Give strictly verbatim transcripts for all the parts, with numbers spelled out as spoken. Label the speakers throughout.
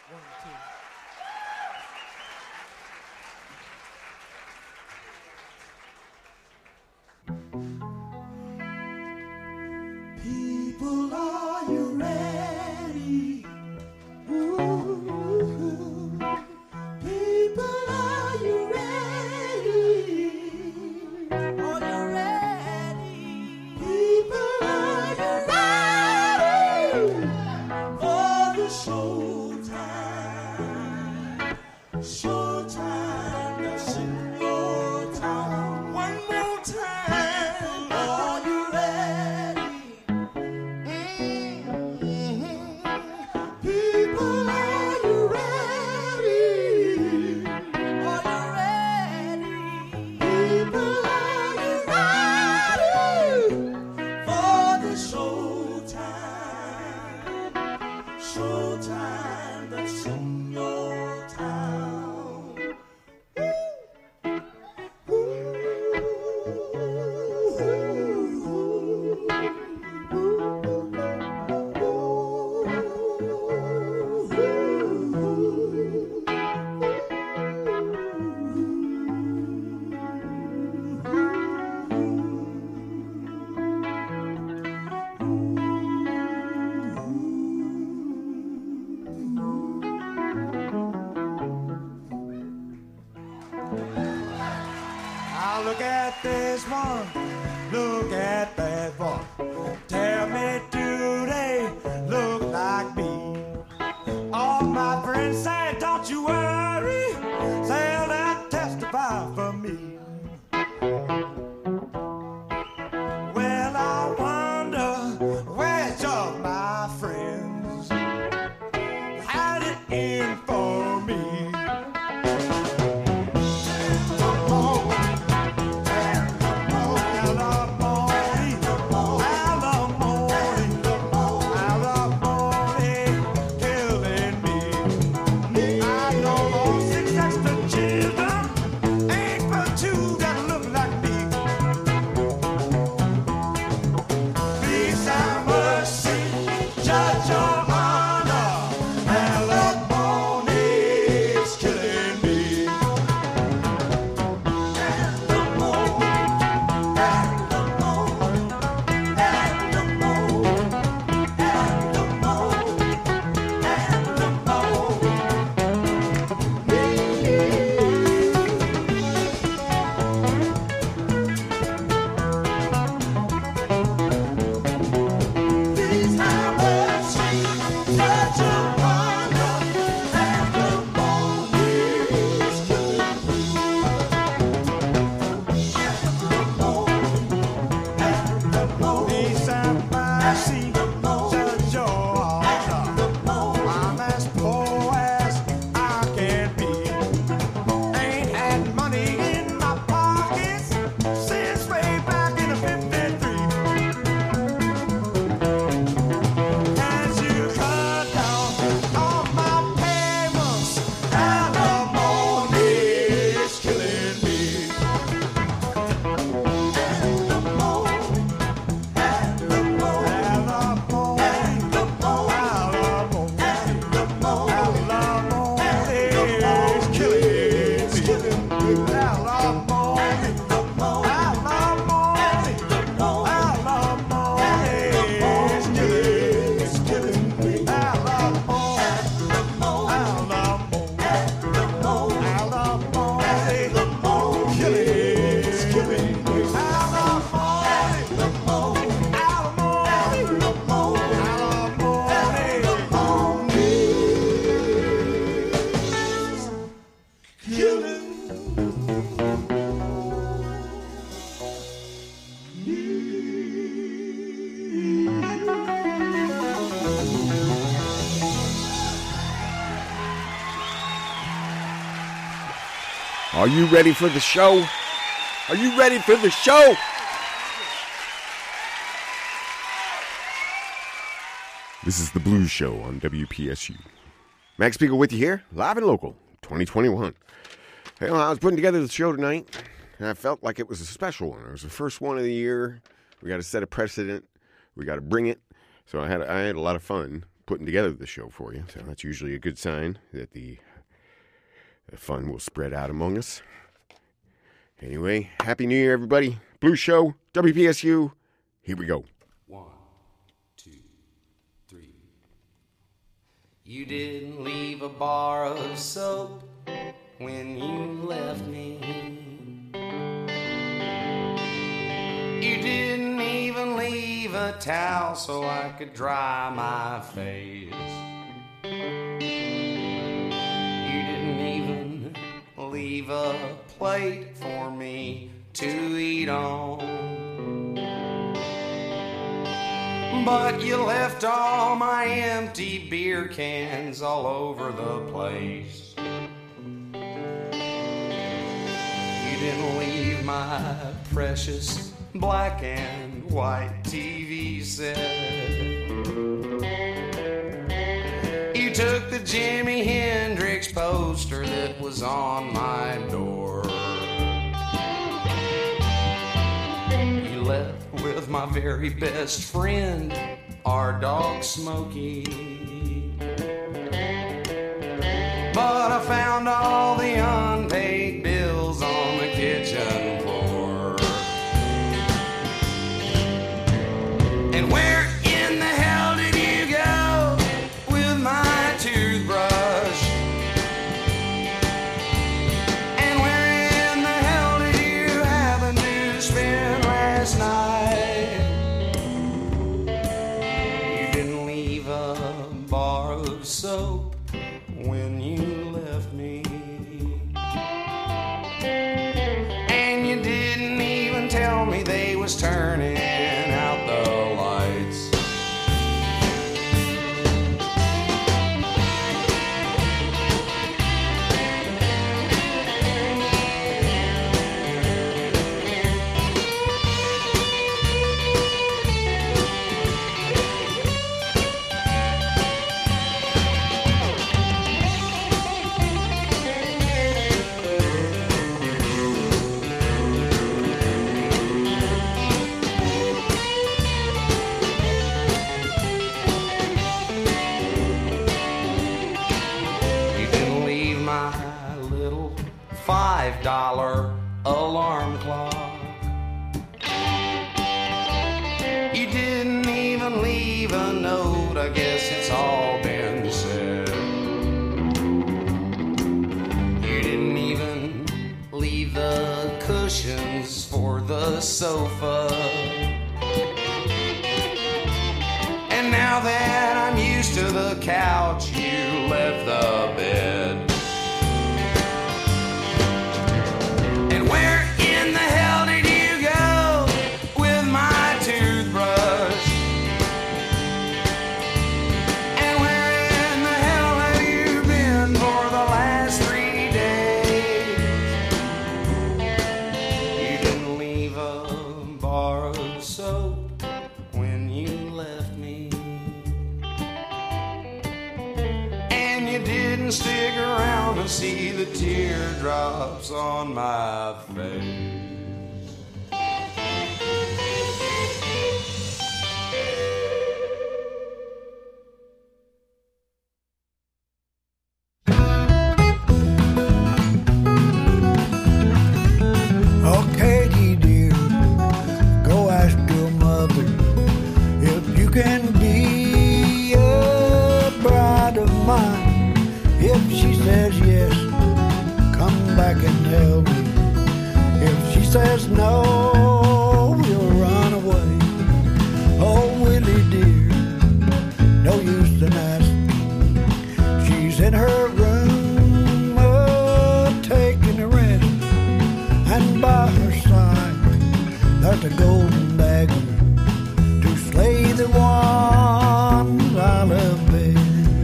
Speaker 1: One, two. People, are you ready? Ooh, people, are you ready? Are you ready? People, are you ready for the showtime? Showtime, that's in your town. One more time. Are you ready? People, are you ready? Are you ready? People, are you ready for the showtime? Showtime that's in your town. Ooh, ooh, Now look at this one, look at that one. Tell me, do they look like me? All my friends say, don't you worry, say that testify for me. Well, I wonder which of my friends had it in for me.
Speaker 2: Are you ready for the show? Are you ready for the show? This is the Blues Show on W P S U. Max Spiegel with you here, live and local, twenty twenty-one. Hey, well, I was putting together the show tonight, and I felt like it was a special one. It was the first one of the year. We got to set a precedent. We got to bring it. So I had I had a lot of fun putting together the show for you. So that's usually a good sign that the, the fun will spread out among us. Anyway, Happy New Year, everybody. Blue Show, W P S U. Here we go.
Speaker 3: One, two, three. You didn't leave a bar of soap when you left me. You didn't even leave a towel so I could dry my face. You didn't even leave a plate for me to eat on. But you left all my empty beer cans all over the place. You didn't leave my precious black and white T V set. You took the Jimi Hendrix poster that was on my door. You left with my very best friend, our dog Smokey. But I found all the unpaid bills on the kitchen floor. And where in the hell did you go with my toothbrush? And where in the hell did you happen to spend last night? You didn't leave a bar of soap when you left me. And you didn't even tell me they was turning out the lights. Five dollar alarm clock. You didn't even leave a note, I guess it's all been said. You didn't even leave the cushions for the sofa. And now that I'm used to the couch, you left the bed. Where in the hell did you go with my toothbrush? And where in the hell have you been for the last three days? You didn't leave a bar of soap when you left me. And you didn't stick around to see the teardrops on my face.
Speaker 4: Oh, Katie, dear, go ask your mother if you can be a bride of mine. If she says yes, come back and tell me. If she says no, we'll run away. Oh, Willie dear, no use in asking. She's in her room, uh, taking a rest. And by her side, there's a golden dagger to slay the ones I love best.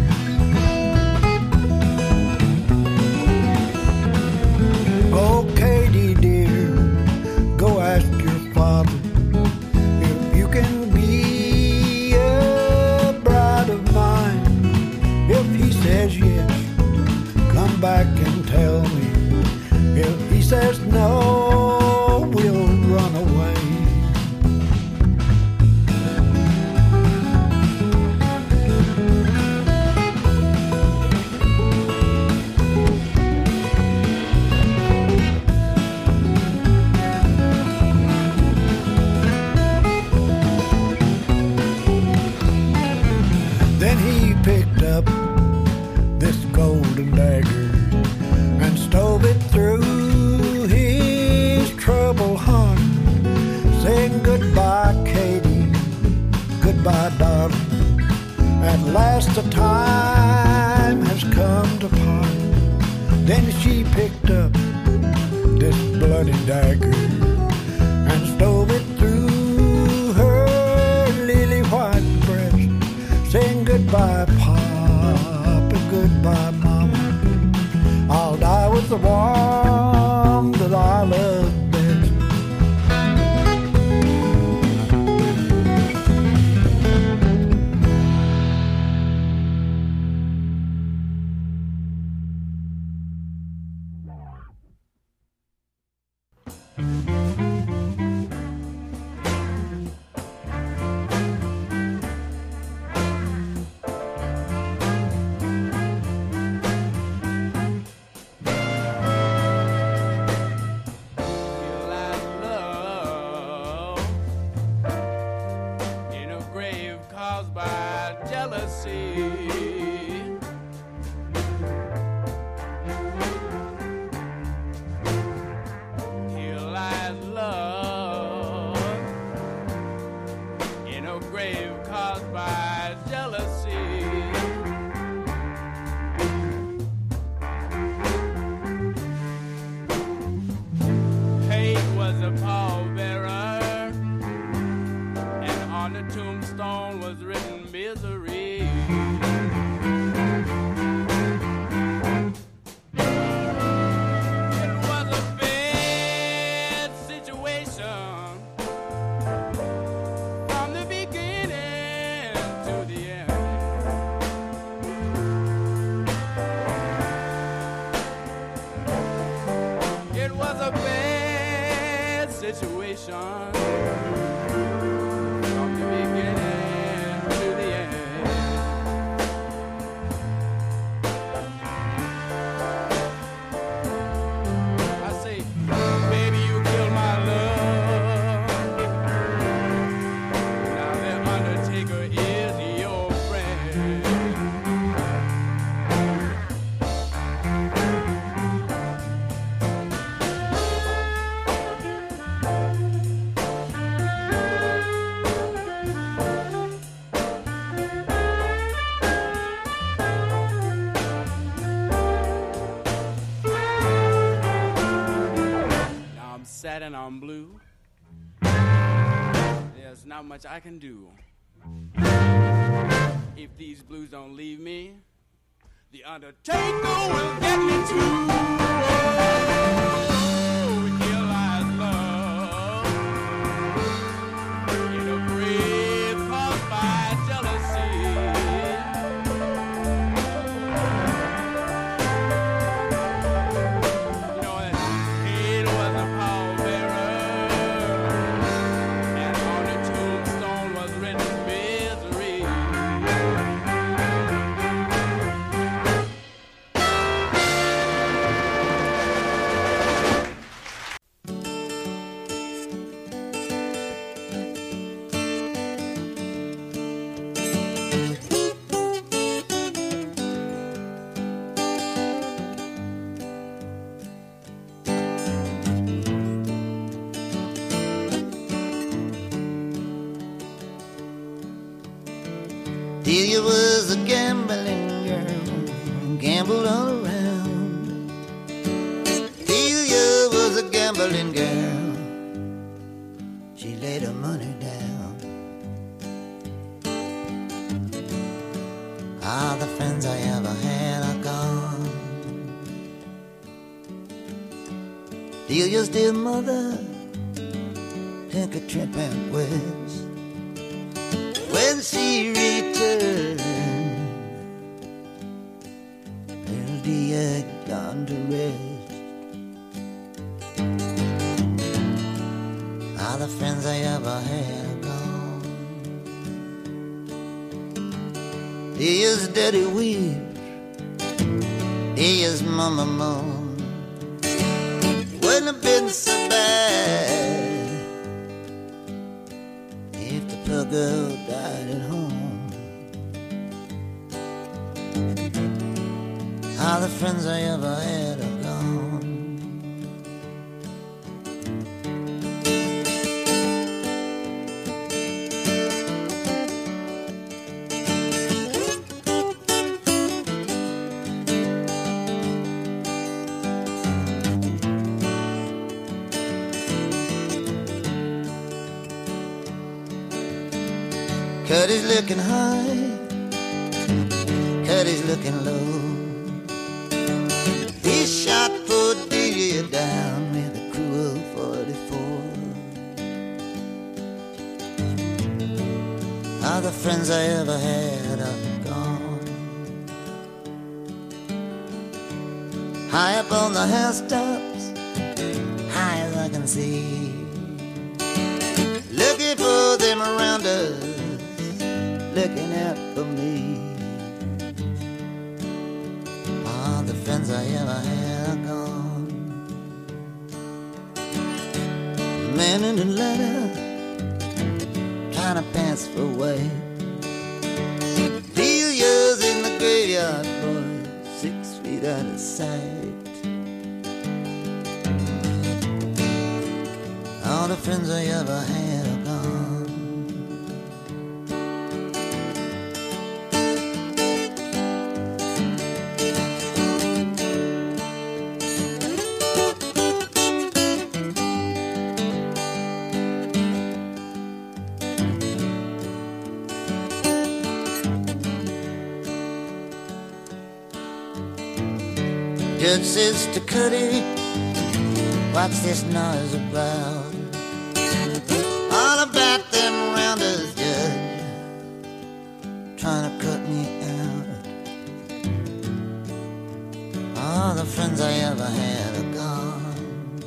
Speaker 4: Oh, Katie dear, go ask your father if you can be a bride of mine. If he says yes, come back and tell me. If he says no, we'll run away. up this golden dagger and stove it through his trouble hunt, saying goodbye, Katie, goodbye, darling. At last the time has come to part. Then she picked up this bloody dagger and stove it through her lily white breast, saying goodbye, Papa, goodbye, Mama. I'll die with the one that I love best.
Speaker 5: And I'm blue. There's not much I can do. If these blues don't leave me, the Undertaker will get me too. Oh, here lies love in a grave caused by jealousy. You know that it was a power.
Speaker 6: Delia was a gambling girl, gambled all around. Delia was a gambling girl, she laid her money down. All the friends I ever had are gone. Delia's dear mother took a trip out west. When she returned, little Delia gone to rest. All the friends I ever had are gone. Delia's daddy weeps, Delia's mama moans. Wouldn't have been so bad if the poor girl died at home. How the friends I ever had are gone. Cuddy's looking high, Cuddy's looking low. He shot poor Delia down with a crew of forty-four. All the friends I ever had are gone. High up on the housetops, high as I can see, looking for them around us, looking out for me. All the friends I ever had are gone. Man in Atlanta, trying to pass for way. Delia's in the graveyard, boy, six feet out of sight. All the friends I ever had are gone. Judge says to Cuddy, what's this noise about? All about them rounders, Judge, trying to cut me out. All the friends I ever had are gone.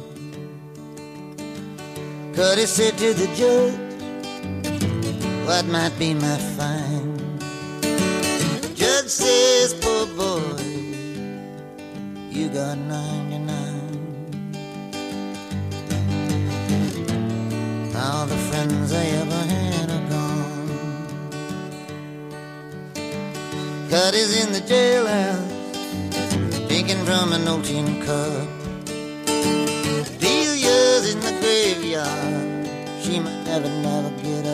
Speaker 6: Cuddy said to the judge, what might be my fine? Judge says, poor boy, you got ninety-nine. All the friends I ever had are gone. Cuddy's in the jailhouse, drinking from an old tin cup. Delia's in the graveyard, she might never, never get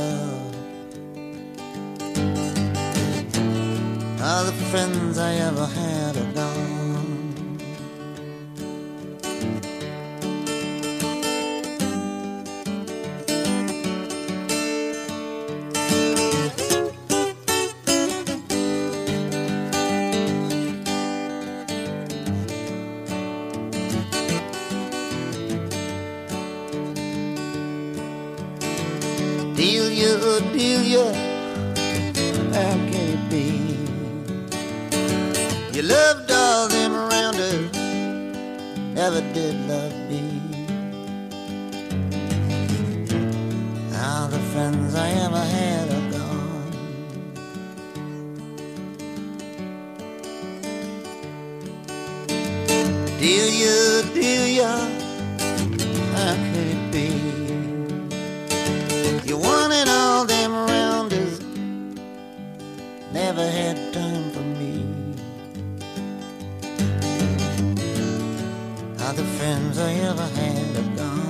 Speaker 6: up. All the friends I ever had are gone. Delia, oh Delia, how can it be? You loved all them around us, never did love me. All the friends I ever had are gone. Delia, Delia, how could it be? You wanted all them around us, never had time for me. All the friends I ever had are gone.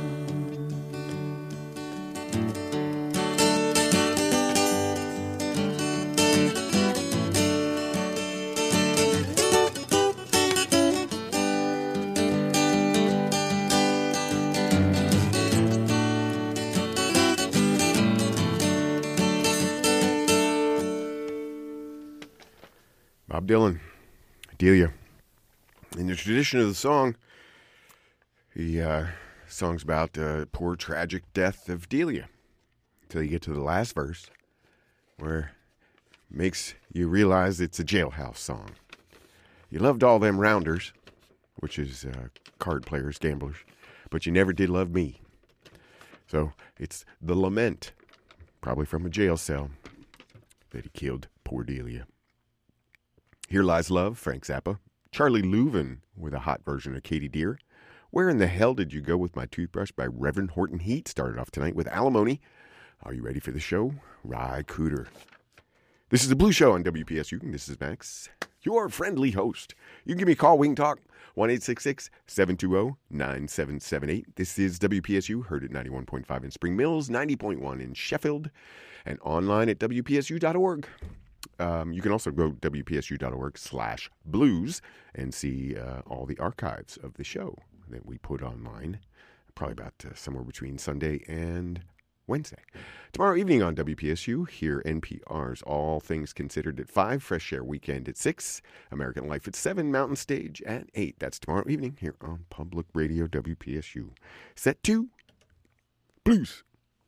Speaker 2: Bob Dylan, Delia. In the tradition of the song, the uh, song's about the poor tragic death of Delia. Until you get to the last verse, where it makes you realize it's a jailhouse song. You loved all them rounders, which is uh, card players, gamblers, but you never did love me. So it's the lament, probably from a jail cell, that he killed poor Delia. Here Lies Love, Frank Zappa. Charlie Louvin with a hot version of Katie Deer. Where in the Hell Did You Go With My Toothbrush by Reverend Horton Heat started off tonight with Alimony. Are you ready for the show? Ry Cooder. This is the Blue Show on W P S U, and this is Max. your friendly host. You can give me a call. We can talk. one eight six six, seven two zero, nine seven seven eight. This is W P S U, heard at ninety-one point five in Spring Mills, ninety point one in Sheffield, and online at W P S U dot org. Um, you can also go W P S U dot org slash blues and see uh, all the archives of the show that we put online, probably about uh, somewhere between Sunday and Wednesday. Tomorrow evening on W P S U, hear N P R's All Things Considered at five, Fresh Air Weekend at six, American Life at seven, Mountain Stage at eight. That's tomorrow evening here on Public Radio W P S U. Set two, blues.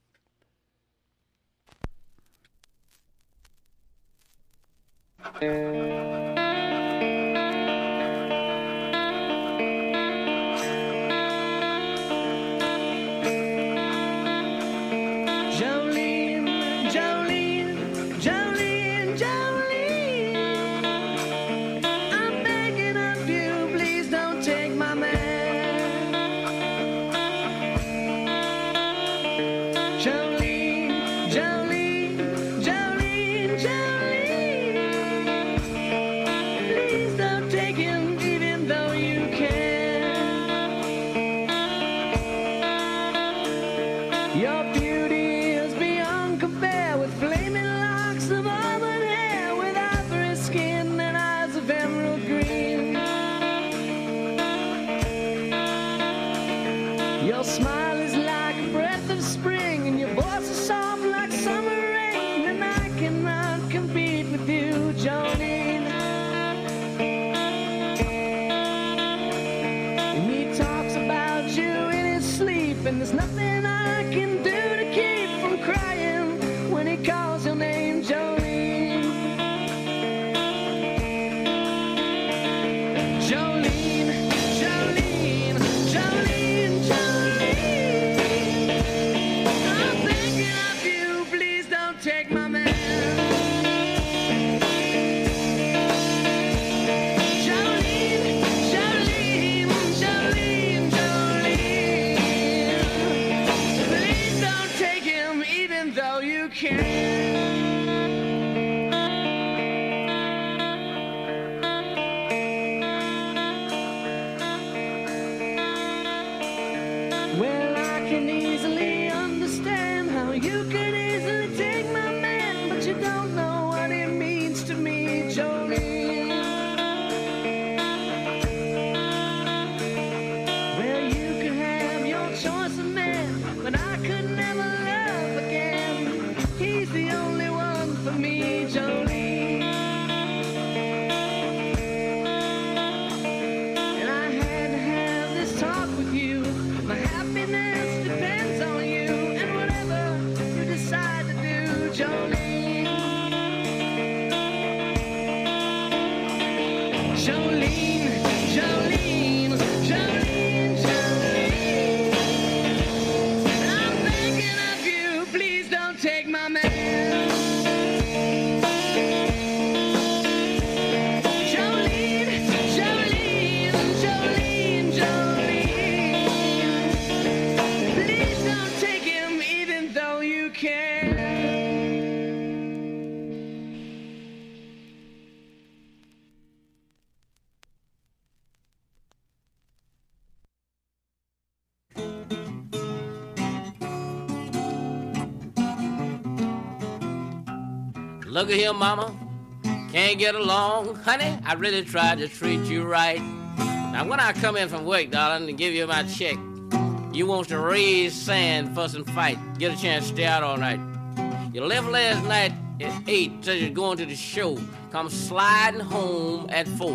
Speaker 7: Look at here, mama, can't get along. Honey, I really tried to treat you right. Now, when I come in from work, darling, and give you my check, you want to raise sand, fuss, and fight, get a chance to stay out all night. You left last night at eight, said you're going to the show, come sliding home at four.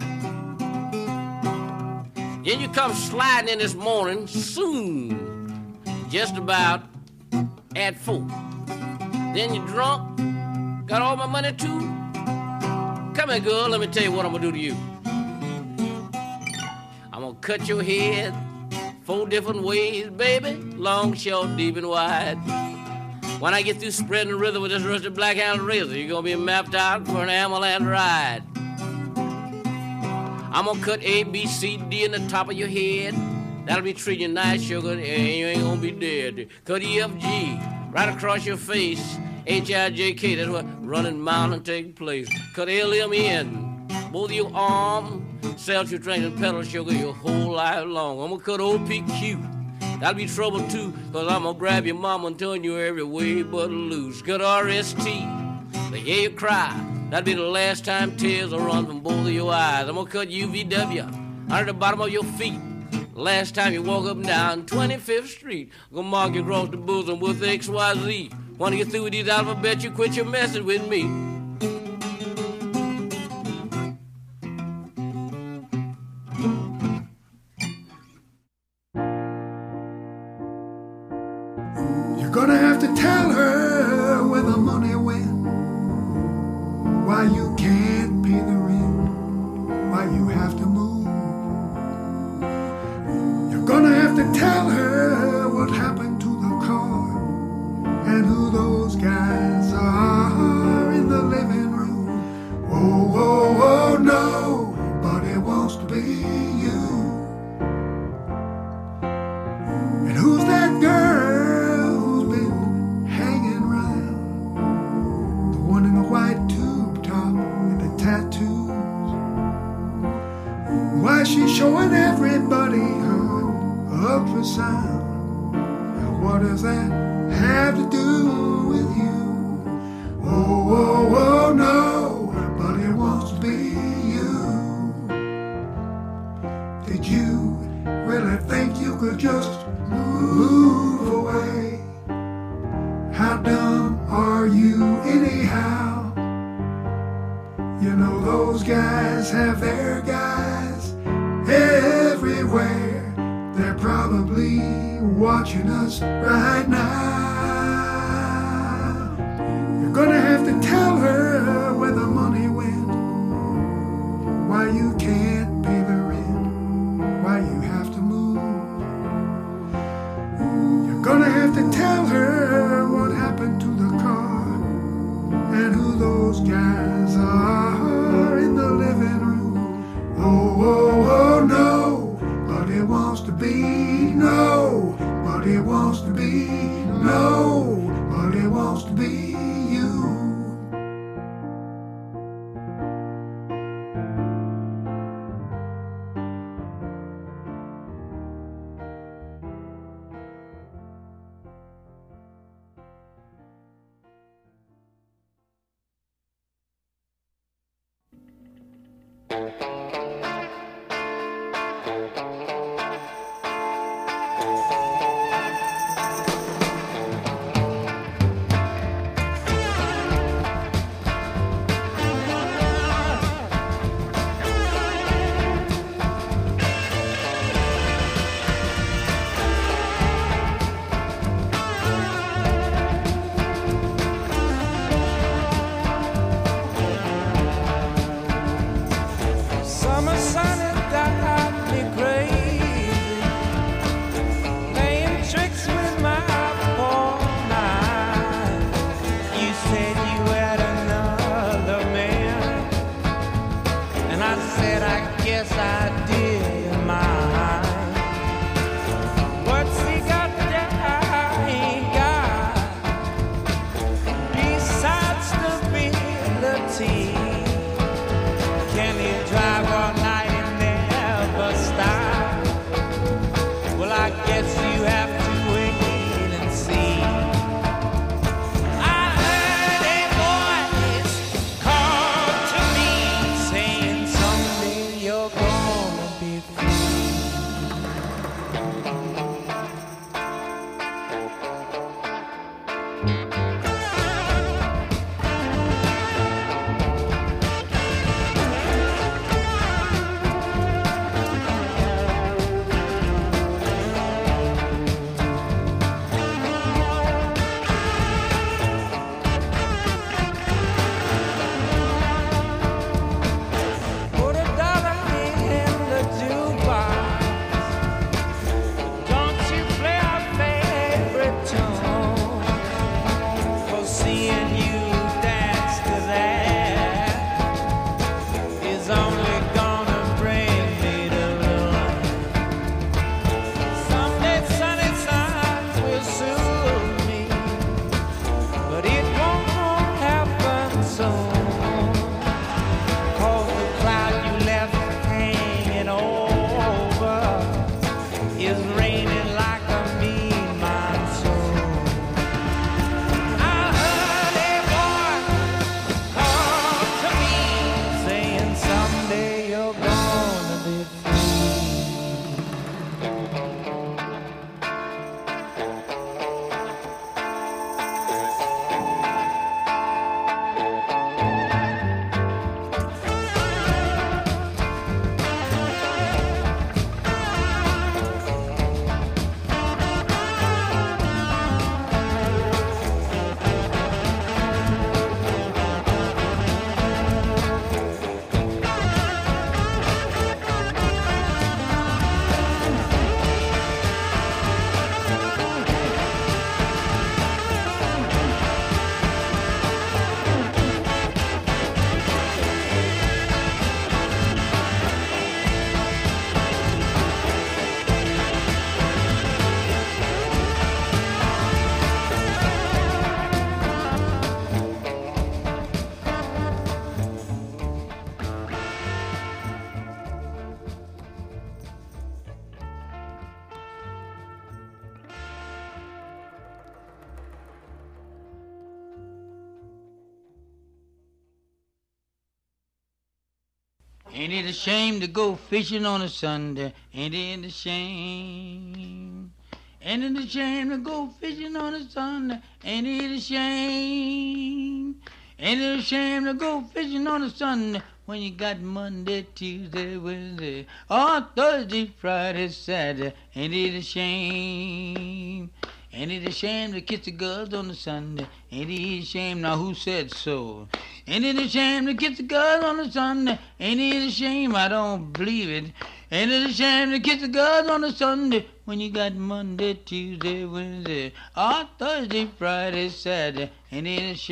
Speaker 7: Then you come sliding in this morning soon, just about at four. Then you're drunk, got all my money too. Come here, girl, let me tell you what I'm gonna do to you. I'm gonna cut your head four different ways, baby, long, short, deep, and wide. When I get through spreading the rhythm with this rusty black handled razor, you're gonna be mapped out for an Amaland ride. I'm gonna cut A, B, C, D in the top of your head. That'll be treating you nice, sugar, and you ain't gonna be dead. Cut E, F, G right across your face. H I J K, that's what running mountain take place. Cut L M N both of your arms, sell your drink and pedal sugar your whole life long. I'm gonna cut old P Q. That'll be trouble too, cause I'm gonna grab your mama and turn you every way but loose. Cut R S T, they hear you cry. That'll be the last time tears will run from both of your eyes. I'm gonna cut U V W under the bottom of your feet. Last time you walk up and down twenty-fifth Street. I'm gonna mark you across the bosom with X Y Z. Wanna get through with these alphabets, you quit your messing with me.
Speaker 8: You're gonna have to tell her where the money went, why you can't pay the rent, why you have to move. You're gonna have to tell her what happened to the car and who those guys are in the living room. Oh, oh, oh, nobody wants to be you. And who's that girl who's been hanging around? The one in the white tube top with the tattoos. Why she showing everybody her ultrasound? And what does that have to do with you? Oh, oh, oh, nobody wants to be you. Did you really think you could just move away? How dumb are you anyhow? You know those guys have their guys everywhere. They're probably watching us right now. You're gonna have to tell her where the money went, why you can't pay the rent, why you have to move. You're gonna have to tell her what happened to the car and who those guys are in the living room. Oh, oh, oh, nobody wants to be, nobody wants to be, nobody wants to be you.
Speaker 9: You're gone. Ain't it a shame to go fishing on a Sunday? Ain't it a shame? Ain't it a shame to go fishing on a Sunday? Ain't it a shame? Ain't it a shame to go fishing on a Sunday when you got Monday, Tuesday, Wednesday, or Thursday, Friday, Saturday? Ain't it a shame? Ain't it a shame to kiss the girls on a Sunday? Ain't it a shame? Now who said so? Ain't it a shame to kiss the girls on a Sunday? Ain't it a shame? I don't believe it. Ain't it a shame to kiss the girls on a Sunday when you got Monday, Tuesday, Wednesday, or Thursday, Friday, Saturday? Ain't it a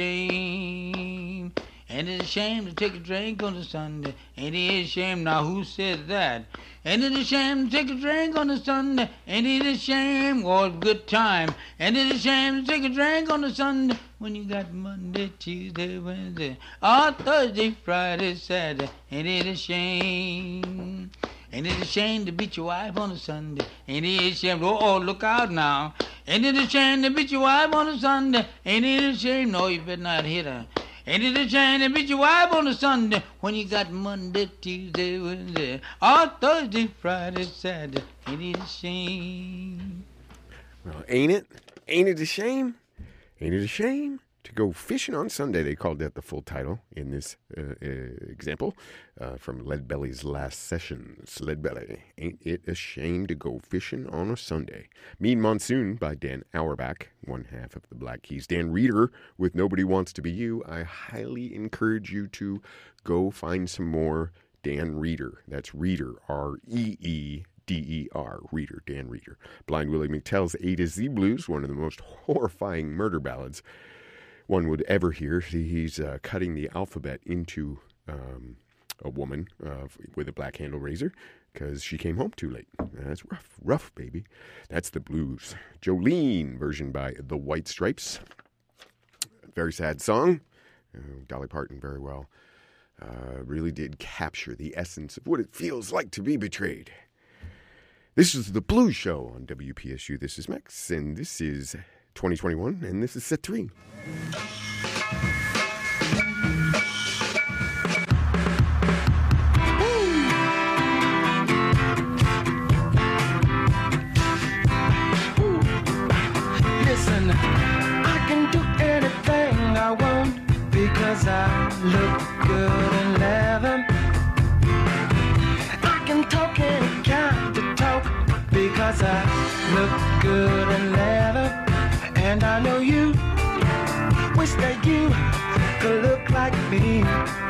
Speaker 9: shame? Ain't it a shame to take a drink on a Sunday? Ain't it a shame? Now who said that? Ain't it a shame to take a drink on a Sunday? Ain't it a shame? Oh, good time. Ain't it a shame to take a drink on a Sunday when you got Monday, Tuesday, Wednesday, or Thursday, Friday, Saturday? Ain't it a shame? Ain't it a shame to beat your wife on a Sunday? Ain't it a shame? Oh, oh, look out now. Ain't it a shame to beat your wife on a Sunday? Ain't it a shame? No, you better not hit her. Ain't it a shame to beat your wife on a Sunday when you got Monday, Tuesday, Wednesday, or Thursday, Friday, Saturday? Ain't it a shame?
Speaker 2: Well, ain't it? Ain't it a shame? Ain't it a shame to go fishing on Sunday? They called that the full title in this uh, uh, example uh, from Leadbelly's last sessions. Leadbelly, ain't it a shame to go fishing on a Sunday? Mean Monsoon by Dan Auerbach, one half of the Black Keys. Dan Reeder with Nobody Wants to Be You. I highly encourage you to go find some more Dan Reeder. That's Reeder, R E E D E R, Reeder, Dan Reeder. Blind Willie McTell's A to Z Blues, one of the most horrifying murder ballads one would ever hear. He's uh, cutting the alphabet into um, a woman uh, with a black handle razor because she came home too late. That's rough, rough, baby. That's the blues. Jolene, version by the White Stripes. Very sad song. Uh, Dolly Parton very well. Uh, really did capture the essence of what it feels like to be betrayed. This is the Blues Show on W P S U. This is Max, and this is twenty twenty-one, and this is set three.
Speaker 10: Listen, I can do anything I want because I look good in leather. I can talk any kind of talk because I look good in leather. And I know you wish that you could look like me.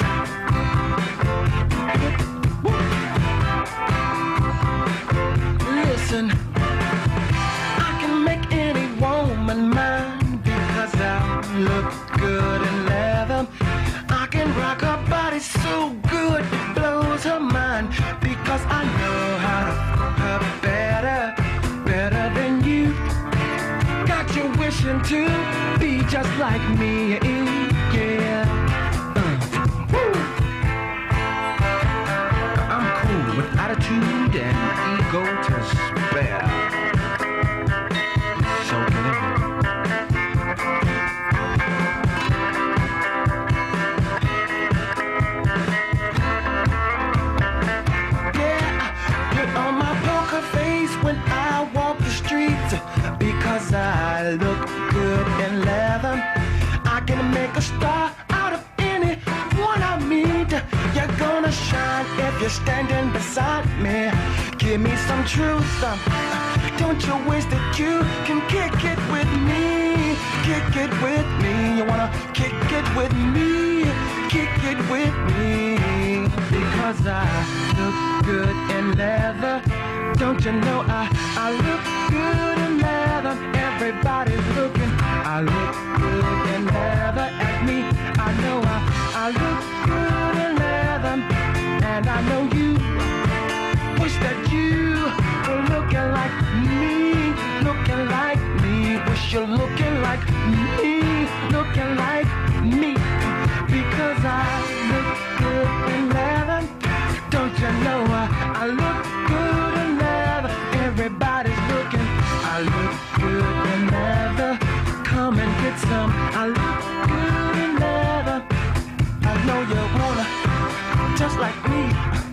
Speaker 10: Listen, I can make any woman mine because I look good in leather. I can rock her body so good it blows her mind because I know how to fuck her better, better than you. Got you wishing to be just like me, yeah. Uh, woo. I'm cool with attitude and ego to spare. So can it Yeah, put on my poker face when I walk the streets because I look good in leather. I can make a star out of anyone I meet. You're gonna shine if you're standing beside me. Give me some truth. Um, don't you wish that you can kick it with me? Kick it with me. You wanna kick it with me? Kick it with me. Because I look good in leather. Don't you know I, I look good in leather? Everybody's looking. I look good in leather at me. I know I, I look good in leather. And I know you wish that you were looking like me. Looking like me. Wish you're looking like me. Looking like me. Because I look good in leather. Don't you know I, I look good in leather? Everybody's looking. I look good in leather. Come and get some. I look good in leather. I know you wanna, just like me.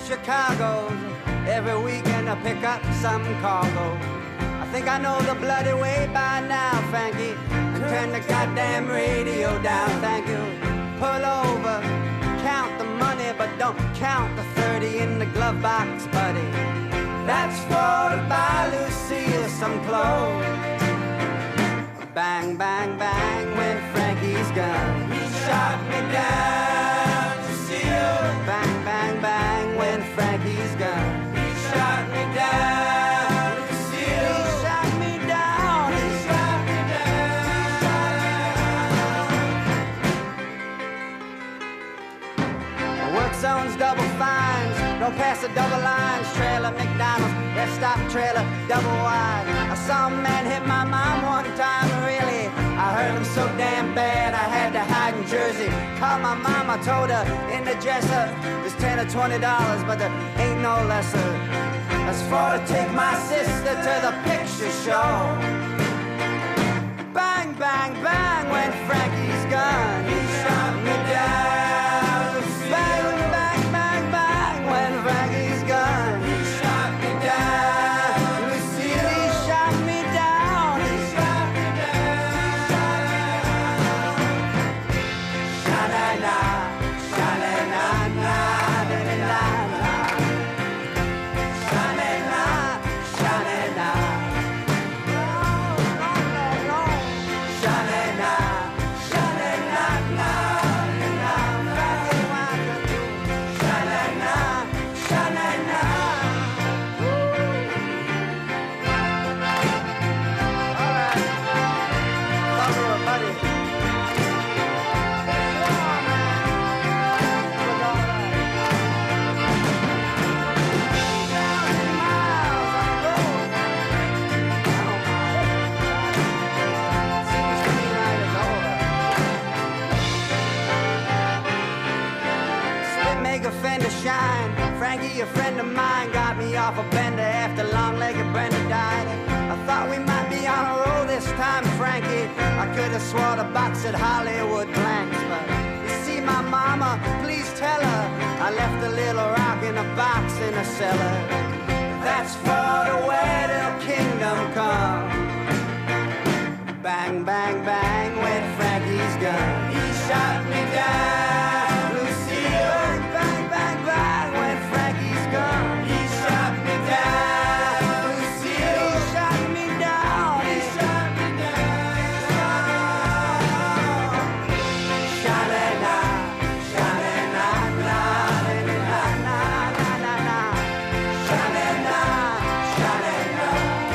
Speaker 11: Chicago. Every weekend I pick up some cargo. I think I know the bloody way by now, Frankie. And turn the goddamn radio down, thank you. Pull over, count the money, but don't count the thirty in the glove box, buddy. That's for to buy Lucille some clothes. Bang, bang, bang, went Frankie's gun. He shot me down, Lucille. Bang, bang, bang, went Frankie's gun. He shot me down, Lucille. He shot me down, he shot me down. Work zones, double fines, don't pass the double lines. Trailer, McDonald's, rest stop trailer, double wide. I saw a man hit my mom one time, really. I heard him so damn bad I had to hide in Jersey. Called my mom, I told her in the dresser, there's ten or twenty dollars, but there ain't no lesser. That's for to take my sister to the picture show. Bang, bang, bang went Frankie's gun. He shot me down. Bang, bang, bang, bang went Frankie's gun. He shot me down. Lucille, he shot me down. He shot me down. Sha-na-na, sha-na-na-na, da-da-da-da. Sha-na-na, sha-na-na. Sha-na-na, sha-na-na-na, Sha-na-na, sha-na-na. All right. Follow her, buddy. Make a fender shine. Frankie, a friend of mine, got me off a bender after long-legged Brenda died. I thought we might be on a roll this time, Frankie. I could have swore the box at Hollywood blanks, but you see my mama, please tell her I left a little rock in a box in a cellar. That's for the way till kingdom come. Bang, bang, bang went Frankie's gun. He shot me down, Lucille. Bang, bang, bang went Frankie's gun. He shot me down, Lucille. He shot me down. He shot me down. Sha-na-na, sha-na-na-na, na-na-na-na-na-na. Sha-na-na, sha-na-na.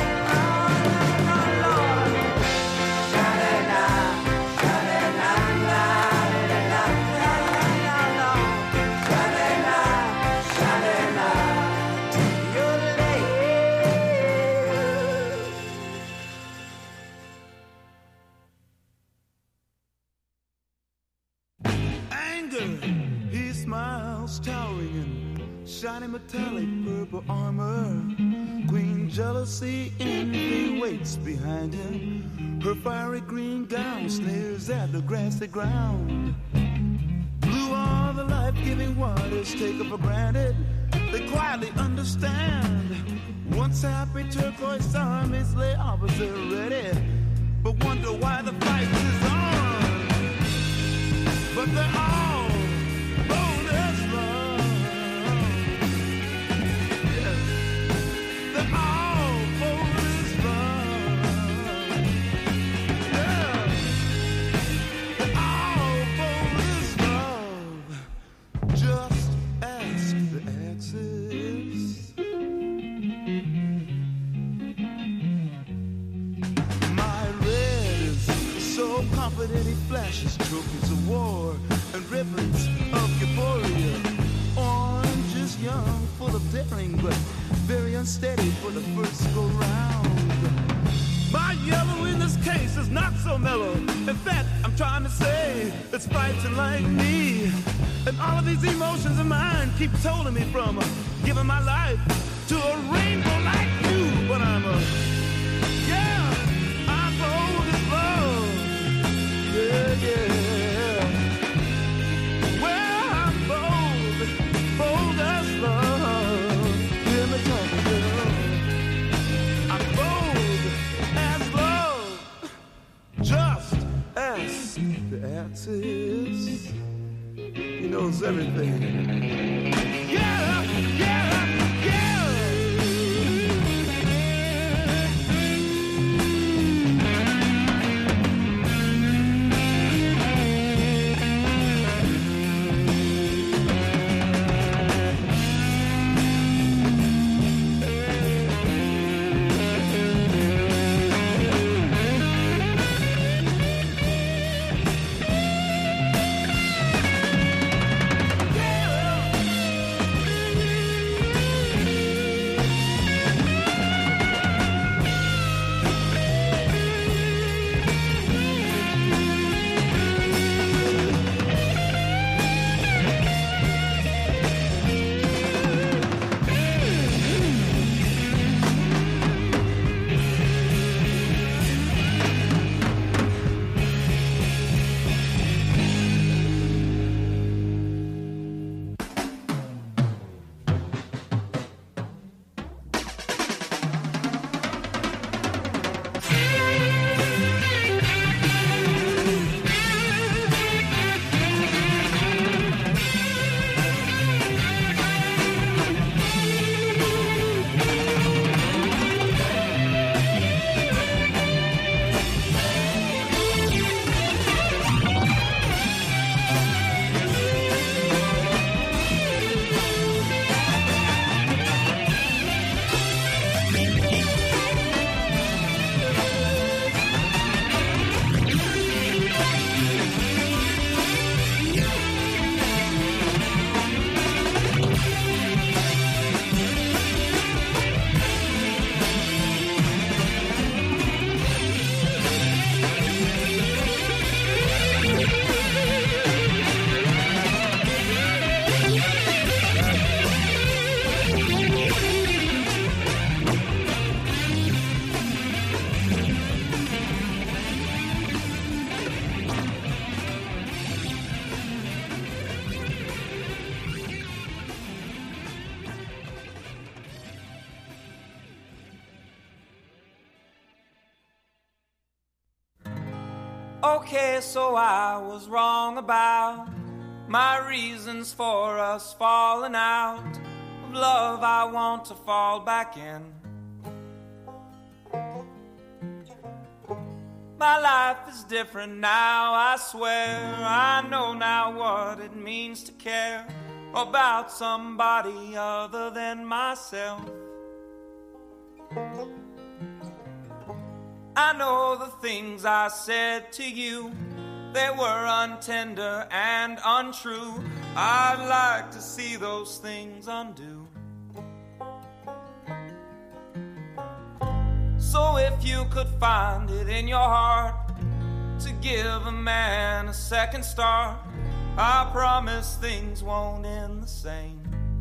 Speaker 12: Anger, he smiles, towering in shiny metallic purple armor. Queen jealousy, envy waits behind him. Her fiery green gown sneers at the grassy ground. Blue are the life-giving waters taken for granted. They quietly understand. Once happy turquoise armies lay opposite ready, but wonder why the fight is on. But they're all bold as love. Yes, they're all bold as love. Yeah, they're all bold as love. Just ask the Axis. My red is so confident he flashes trophies of war and ribbons of euphoria. Orange is young, full of daring, but very unsteady for the first go round. My yellow in this case is not so mellow. In fact, I'm trying to say it's fighting like me. And all of these emotions of mine keep holding me from uh, giving my life to a rainbow like you. But I'm a, yeah, I'm bold as love. Yeah, yeah. Well, I'm bold, bold as love. knows everything.
Speaker 10: Yeah, yeah, yeah.
Speaker 13: Okay, so I was wrong about my reasons for us falling out of love. I want to fall back in. My life is different now, I swear. I know now what it means to care about somebody other than myself. I know the things I said to you, they were untender and untrue. I'd like to see those things undo. So if you could find it in your heart to give a man a second start, I promise things won't end the same.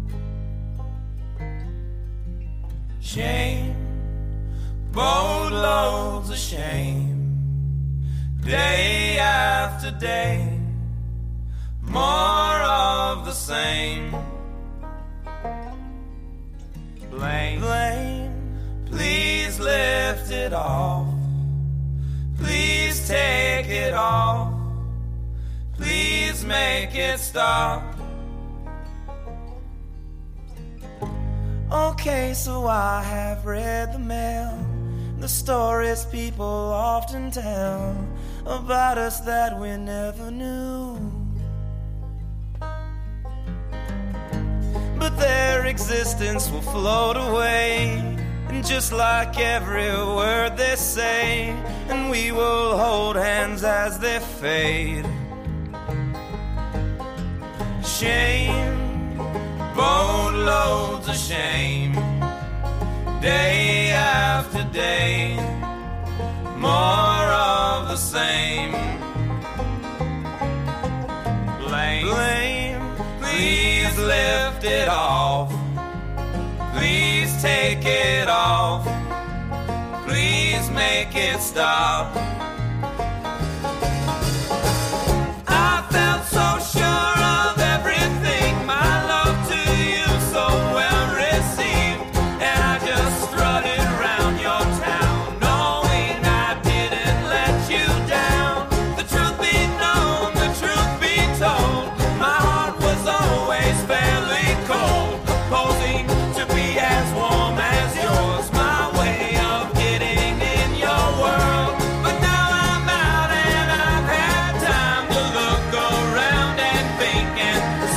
Speaker 13: Shame, boatloads of shame, day after day, more of the same. Blame, blame, please lift it off. Please take it off. Please make it stop. Okay, so I have read the mail, the stories people often tell about us that we never knew. But their existence will float away, and just like every word they say, and we will hold hands as they fade. Shame, boatloads of shame, day after day, more of the same. Blame, blame, please lift it off. Please take it off. Please make it stop. I felt so sure of everything, my love to you so well received, and I just strutted around your town, knowing I didn't let you down. The truth be known, the truth be told, my heart was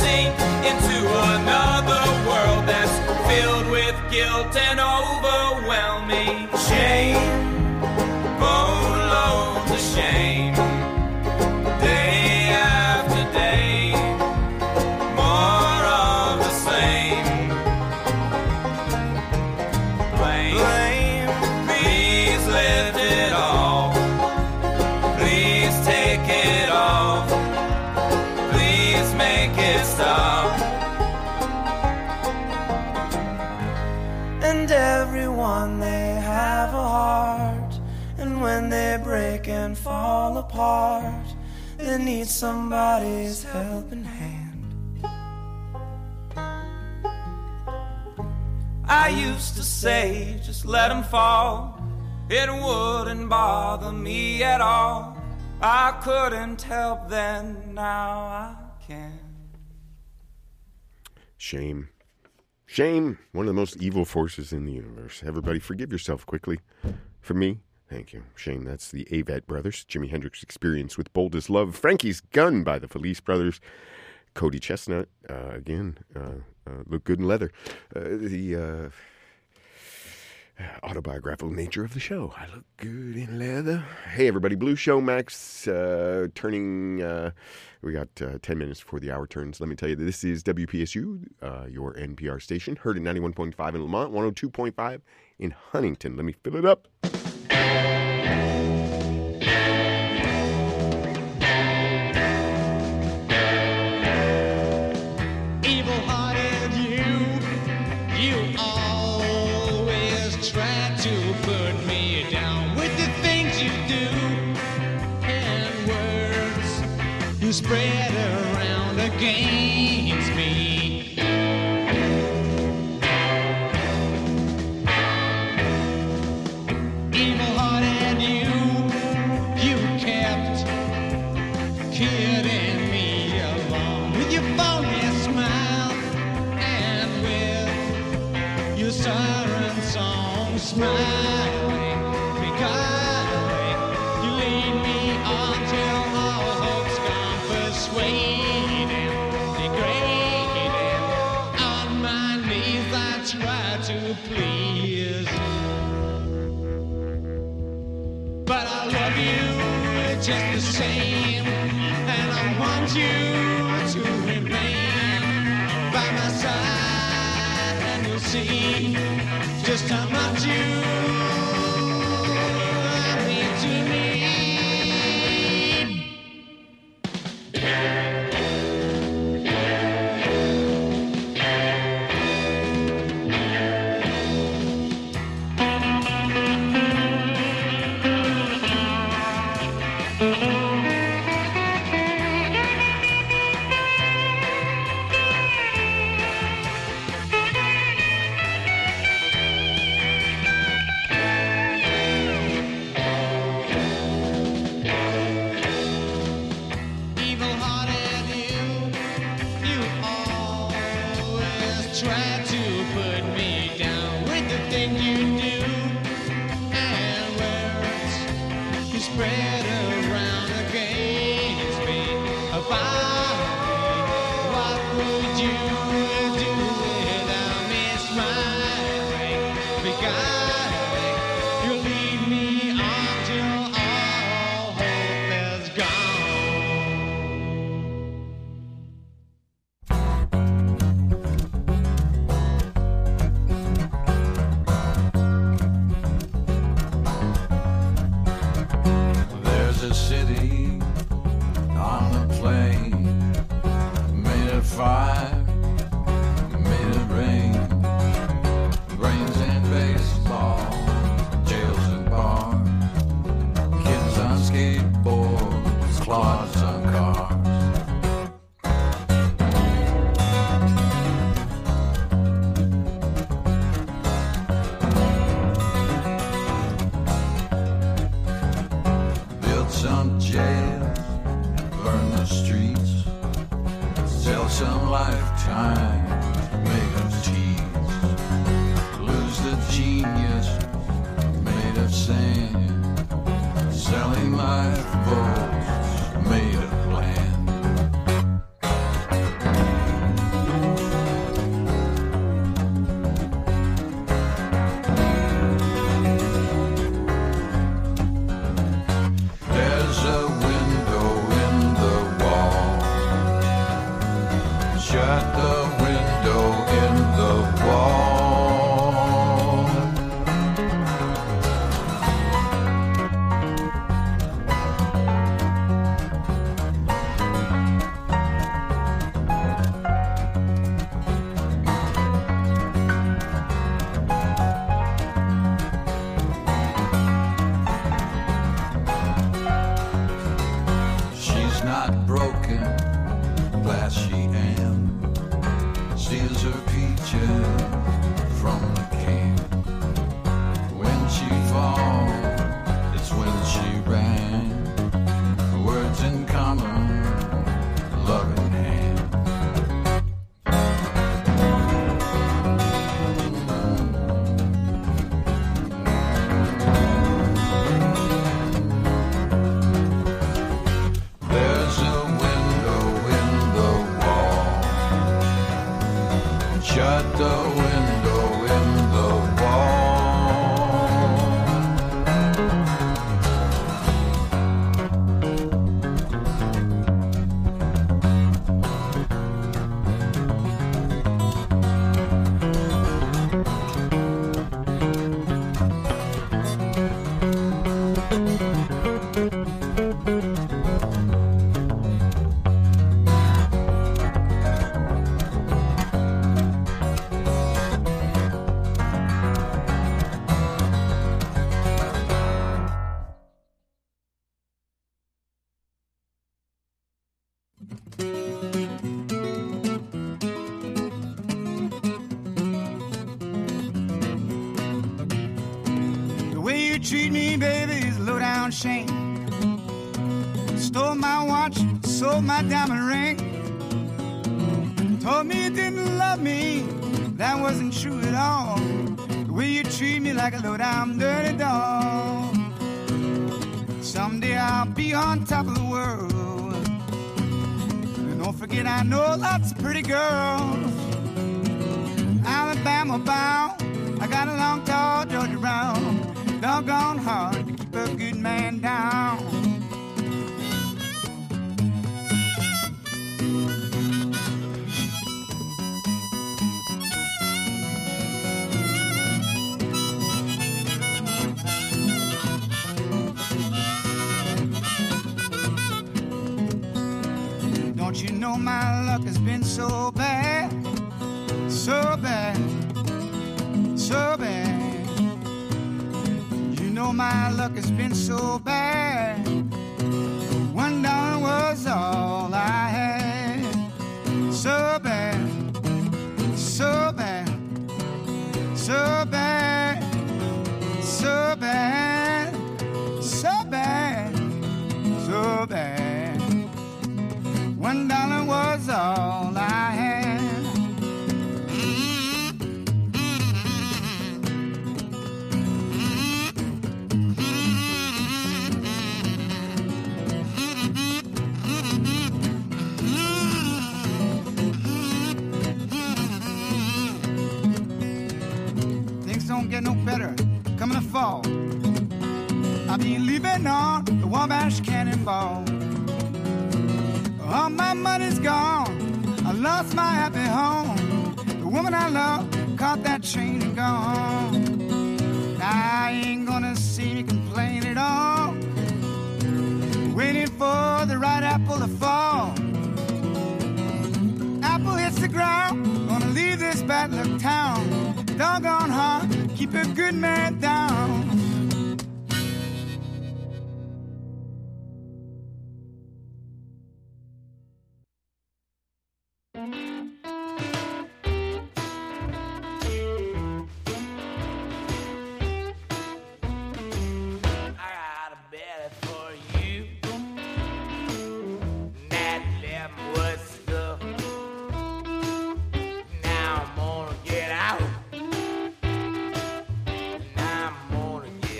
Speaker 13: sink into another world that's filled with guilt and overwhelming shame. Boatloads of shame. Day after day, more of the same. Blame, blame, please lift it off. Please take it off. Please make it stop.
Speaker 10: And everyone, they have a heart, and when they break and fall apart, they need somebody's helping hand.
Speaker 13: I used to say, just let them fall. It wouldn't bother me at all. I couldn't help then, now I can.
Speaker 2: Shame. Shame, one of the most evil forces in the universe. Everybody forgive yourself quickly. For me, thank you. Shame, that's the Avett Brothers. Jimi Hendrix Experience with Bold as Love. Frankie's Gun by the Felice Brothers. Cody Chestnut, uh, again, uh, uh, look good in leather. Uh, the uh, autobiographical nature of the show. I look good in leather. Hey, everybody, Blue Show, Max, uh, turning, uh, we got uh, ten minutes before the hour turns. Let me tell you, this is W P S U, uh, your N P R station, heard at ninety-one point five in Lamont, one oh two point five in Huntington. Let me fill it up.
Speaker 14: Evil-hearted you, you always try to put me down with the things you do and words you spread around against me. Evil-hearted you, you kept kidding me along with your phony smile and with your siren song smiling, beguiling. You lead me until all hope's gone, persuading, degrading. On my knees I try to please, but I love you just the same, and I want you to remain by my side, and you'll see just how much you mean to me. Evil-hearted you, you always try to put me down with the thing you do and words you spread around against me. About me, what would you do without me smiling, beguiling? You lead me until all hope is gone.
Speaker 12: There's a city on the plain, made of fire, made of rain, brains and baseball, jails and bars, kids on skateboards, clods on cars. Build some jails, burn the streets, sell some lifetime, made of tease, lose the genius, made of sand, selling lifeboats, made of land. Shut the window in the wall. She's not broken, glad she am. Steals her peaches from the can. When she falls, it's when she ran. Words in common, loving hand. There's a window in the wall. Shut the window in the wall.
Speaker 15: The way you treat me, baby, is low down shame. Stole my watch, sold my diamond ring. Told me you didn't love me, that wasn't true at all. The way you treat me like a low down dirty dog. Someday I'll be on top of the world. And don't forget I know lots of pretty girls. Alabama bound, I got a long, tall Georgia Brown. Doggone hard to keep a good man down. Don't you know my luck has been so bad, so bad, so bad. You know my luck has been so bad. One dollar was all I had. So bad, so bad, so bad, so bad, so bad, so bad. One dollar was all I had. Things don't get no better coming the fall. I'll be leaving on the Wabash Cannonball. All my money's gone, I lost my happy home. The woman I love caught that train and gone. I ain't gonna see me complain at all. Waiting for the right apple to fall. Apple hits the ground, gonna leave this bad luck town. Doggone hard, keep a good man down.
Speaker 13: Now I'm gonna get out. Now I'm gonna get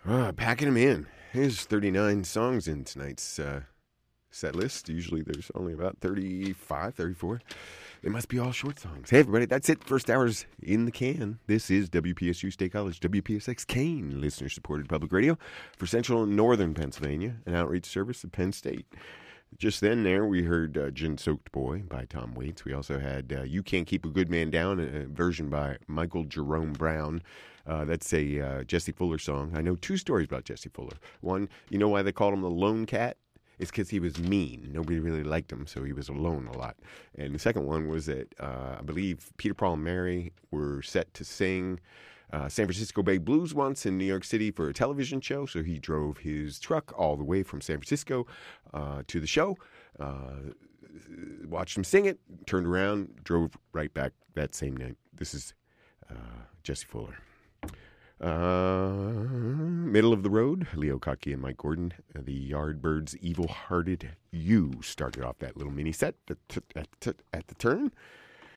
Speaker 2: Uh, packing them in. Here's thirty-nine songs in tonight's uh, set list. Usually there's only about thirty-five, thirty-four. They must be all short songs. Hey, everybody, that's it. First hour's in the can. This is W P S U State College, W P S X Kane, listener-supported public radio for Central and Northern Pennsylvania, an outreach service of Penn State. Just then there, we heard uh, Gin-Soaked Boy by Tom Waits. We also had uh, You Can't Keep a Good Man Down, a version by Michael Jerome Brown. Uh, that's a uh, Jesse Fuller song. I know two stories about Jesse Fuller. One, you know why they called him the Lone Cat? It's because he was mean. Nobody really liked him, so he was alone a lot. And the second one was that uh, I believe Peter, Paul, and Mary were set to sing uh, San Francisco Bay Blues once in New York City for a television show, so he drove his truck all the way from San Francisco uh, to the show, uh, watched them sing it, turned around, drove right back that same night. This is uh, Jesse Fuller. Uh, middle of the road, Leo Kottke and Mike Gordon, the Yardbirds' Evil Hearted You started off that little mini set at, at, at the turn.